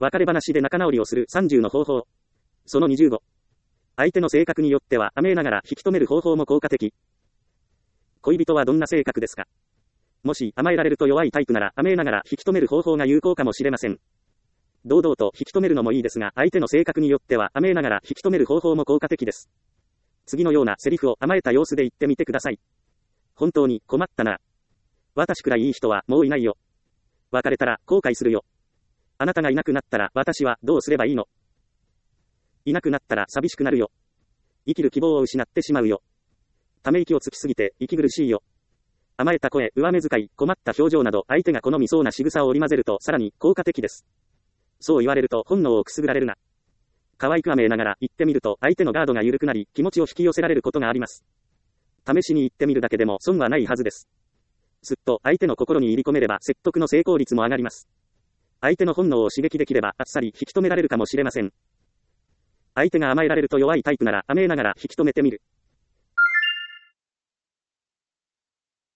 別れ話で仲直りをする30の方法。その25。相手の性格によっては甘えながら引き止める方法も効果的。恋人はどんな性格ですか？もし甘えられると弱いタイプなら甘えながら引き止める方法が有効かもしれません。堂々と引き止めるのもいいですが、相手の性格によっては甘えながら引き止める方法も効果的です。次のようなセリフを甘えた様子で言ってみてください。本当に困ったな。私くらいいい人はもういないよ。別れたら後悔するよ。あなたがいなくなったら私はどうすればいいの？いなくなったら寂しくなるよ。生きる希望を失ってしまうよ。ため息をつきすぎて息苦しいよ。甘えた声、上目遣い、困った表情など相手が好みそうな仕草を織り交ぜるとさらに効果的です。そう言われると本能をくすぐられるな。可愛く甘えながら言ってみると相手のガードが緩くなり気持ちを引き寄せられることがあります。試しに言ってみるだけでも損はないはずです。すっと相手の心に入り込めれば説得の成功率も上がります。相手の本能を刺激できればあっさり引き止められるかもしれません。相手が甘えられると弱いタイプなら甘えながら引き止めてみる。